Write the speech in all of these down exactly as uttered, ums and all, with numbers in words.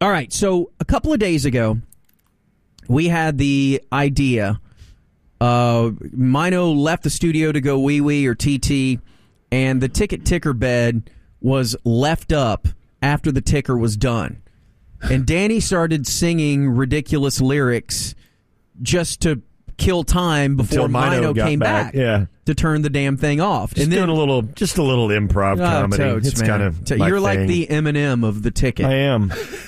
All right, so a couple of days ago, we had the idea. Uh, Mino left the studio to go wee-wee or T T, and the ticket ticker bed was left up after the ticker was done. And Danny started singing ridiculous lyrics just to kill time before Mino came back, back yeah. to turn the damn thing off. Just and then doing a little, just a little improv oh, comedy. Totes, it's man. kind of You're my like thing. the Eminem of the ticket. I am.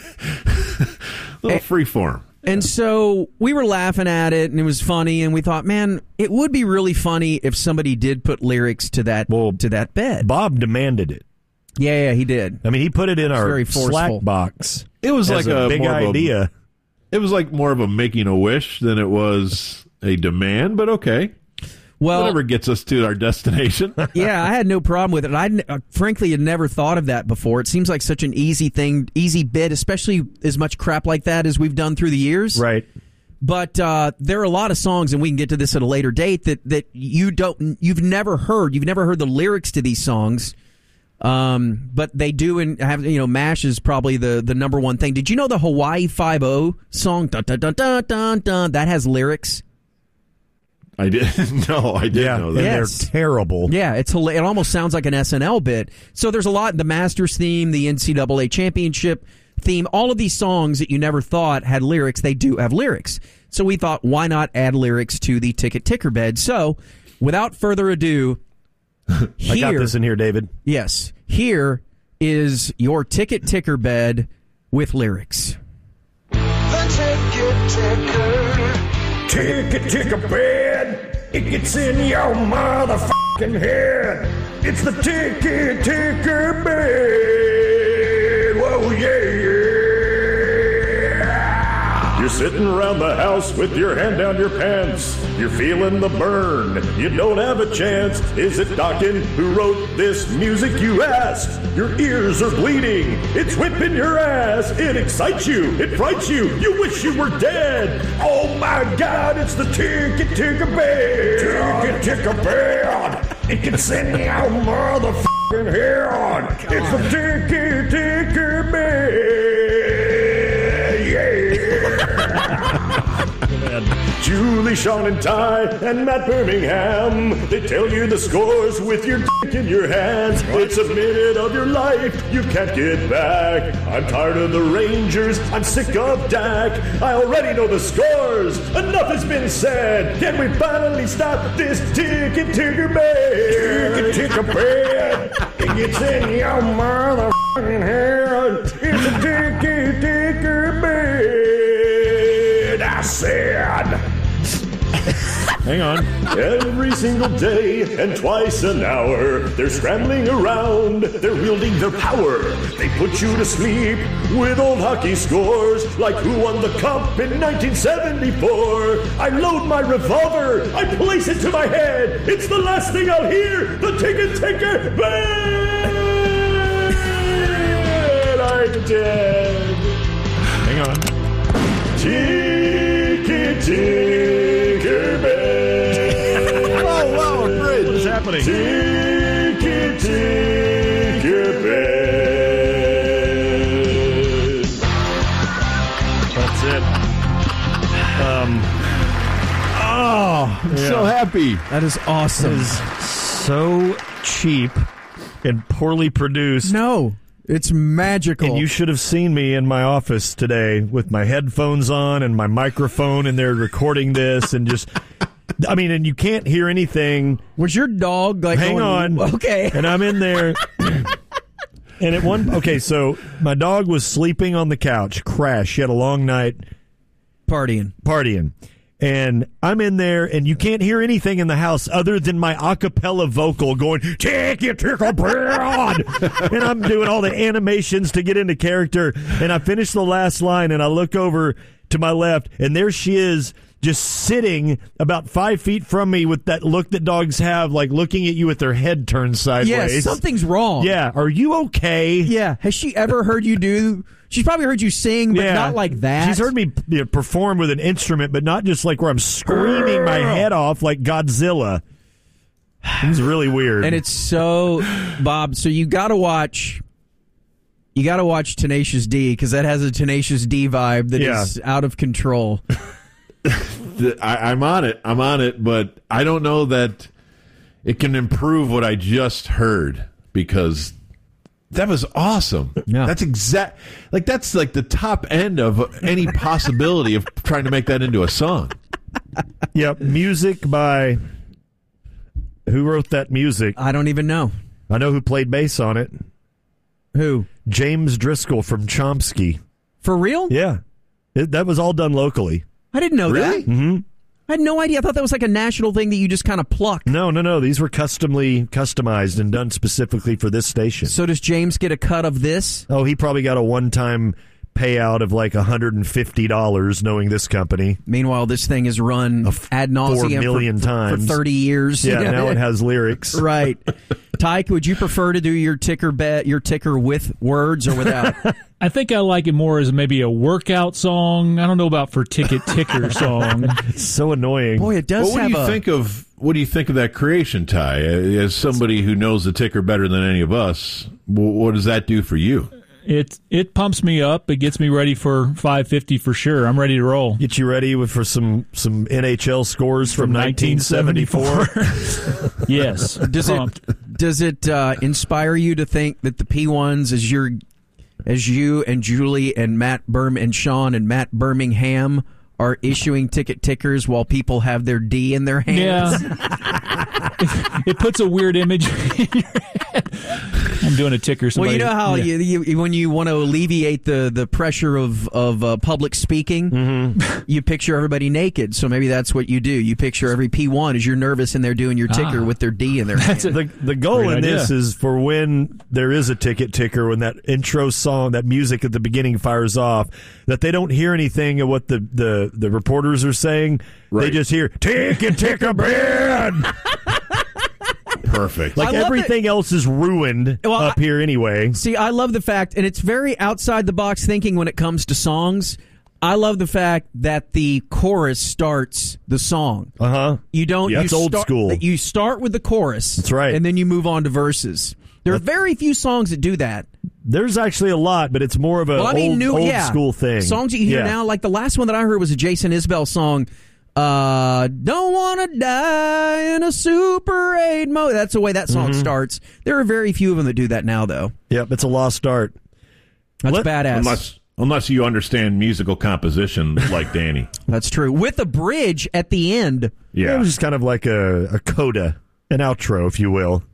A little free form. And so we were laughing at it, and it was funny, and we thought, man, it would be really funny if somebody did put lyrics to that well, to that bed. Bob demanded it. Yeah, yeah, he did. I mean, he put it in our very Slack box. It was like a, a big more idea. Of a, it was like more of a making a wish than it was a demand, but okay. Well, whatever gets us to our destination. Yeah, I had no problem with it. I uh, frankly had never thought of that before. It seems like such an easy thing, easy bit, especially as much crap like that as we've done through the years. Right. But uh, there are a lot of songs, and we can get to this at a later date, that, that you don't, you've never heard. You've never heard the lyrics to these songs. Um, but they do, and have, you know, MASH is probably the, the number one thing. Did you know the Hawaii Five-O song, dun, dun, dun, dun, dun, dun, that has lyrics? I did. No, I didn't yeah, know that. Yes. They're terrible. Yeah, it's it almost sounds like an S N L bit. So there's a lot, the Masters theme, the N C double A championship theme, all of these songs that you never thought had lyrics, they do have lyrics. So we thought, why not add lyrics to the ticket ticker bed? So without further ado, here, I got this in here, David. Yes, here is your ticket ticker bed with lyrics. The ticket ticker. Ticket ticker bed. It gets in your motherfucking head. It's the ticket ticker bed. Whoa, yeah, yeah. You're sitting around the house with your hand down your pants. You're feeling the burn. You don't have a chance. Is it Dokken who wrote this music, you ask? Your ears are bleeding. It's whipping your ass. It excites you. It frights you. You wish you were dead. Oh my God, it's the ticket ticker bed. Ticket ticker bed. It gets in your motherfucking head. It's the ticket ticker bed. Yeah. Julie, Sean, and Ty, and Matt Birmingham. They tell you the scores with your dick in your hands. It's a minute of your life you can't get back. I'm tired of the Rangers. I'm sick of Dak. I already know the scores. Enough has been said. Can we finally stop this ticket ticker bed? Ticket ticker bed. It gets in your motherfucking head. It's a ticket ticker bed. I said. Hang on. Every single day and twice an hour, they're scrambling around, they're wielding their power. They put you to sleep with old hockey scores, like who won the cup in nineteen seventy-four. I load my revolver, I place it to my head. It's the last thing I'll hear, the ticket ticker bed. I'm dead. Hang on. Ticket ticker bed. Whoa, whoa, bridge. What's happening? Ticket ticker bed. That's it. Um. Oh, I'm Yeah. so happy. That is awesome. It is so cheap and poorly produced. No, it's magical. And you should have seen me in my office today with my headphones on and my microphone, and they're recording this and just, I mean, and you can't hear anything. Was your dog like? Hang going, on. Okay. And I'm in there. And at one, okay, so my dog was sleeping on the couch, crashed. She had a long night Partying. partying. And I'm in there, and you can't hear anything in the house other than my a cappella vocal going, ticket ticker bed. And I'm doing all the animations to get into character. And I finish the last line, and I look over to my left, and there she is, just sitting about five feet from me with that look that dogs have, like looking at you with their head turned sideways. Yeah, something's wrong. Yeah, are you okay? Yeah. Has she ever heard you do? She's probably heard you sing, but Yeah. not like that. She's heard me you know, perform with an instrument, but not just like where I'm screaming my head off like Godzilla. It was really weird. And it's so, Bob, so you got to watch You got to watch Tenacious D because that has a Tenacious D vibe that Yeah. is out of control. The- I, I'm on it. I'm on it, but I don't know that it can improve what I just heard because that was awesome. Yeah. That's exact. Like that's like the top end of any possibility of trying to make that into a song. Yep, music by who wrote that music? I don't even know. I know who played bass on it. Who? James Driscoll from Chomsky. For real? Yeah, it, that was all done locally. I didn't know Really? that. Mm-hmm. I had no idea. I thought that was like a national thing that you just kind of pluck. No, no, no. These were customly customized and done specifically for this station. So does James get a cut of this? Oh, he probably got a one-time payout of like one hundred fifty dollars knowing this company. Meanwhile, this thing is run ad nauseum four million for, for, times. for thirty years. Yeah, now it has lyrics. Right. Tyke, would you prefer to do your ticker bet, your ticker with words or without? I think I like it more as maybe a workout song. I don't know about for ticket ticker song. It's so annoying. Boy, it does Well, what have do you a. think of what do you think of that creation, Ty? As somebody who knows the ticker better than any of us, wh- what does that do for you? It it pumps me up. It gets me ready for five fifty for sure. I'm ready to roll. Get you ready with, for some, some N H L scores from, From nineteen seventy-four. Yes. Does pumped. it does it uh, inspire you to think that the P ones, as your as you and Julie and Matt Berm and Sean and Matt Birmingham are issuing ticket tickers while people have their D in their hands? Yeah. it, it puts a weird image in your head. I'm doing a ticker. Well, Somebody, you know how yeah. you, you when you want to alleviate the, the pressure of of uh, public speaking, Mm-hmm. you picture everybody naked. So maybe that's what you do. You picture every P one as you're nervous and they're doing your ticker Ah. with their D in their hand. That's a- The, the goal Great in this idea. is for when there is a ticket ticker, when that intro song, that music at the beginning fires off, that they don't hear anything of what the, the, the reporters are saying. They Right. just hear, ticket ticker bed! Perfect. Like I love everything else is ruined Well, up I- here anyway. See, I love the fact, and it's very outside the box thinking when it comes to songs. I love the fact that the chorus starts the song. Uh huh. You don't. Yeah, you it's old start, school. You start with the chorus. That's right. and then you move on to verses. There are very few songs that do that. There's actually a lot, but it's more of a Well, I mean, old, new old yeah. school thing. Songs that you hear Yeah. now, like the last one that I heard was a Jason Isbell song. Uh, don't want to die in a Super eight mode. That's the way that song Mm-hmm. starts. There are very few of them that do that now, though. Yep, it's a lost art. That's Let- badass. unless unless you understand musical composition like Danny. That's true. With a bridge at the end. It Yeah. was just kind of like a, a coda, an outro, if you will.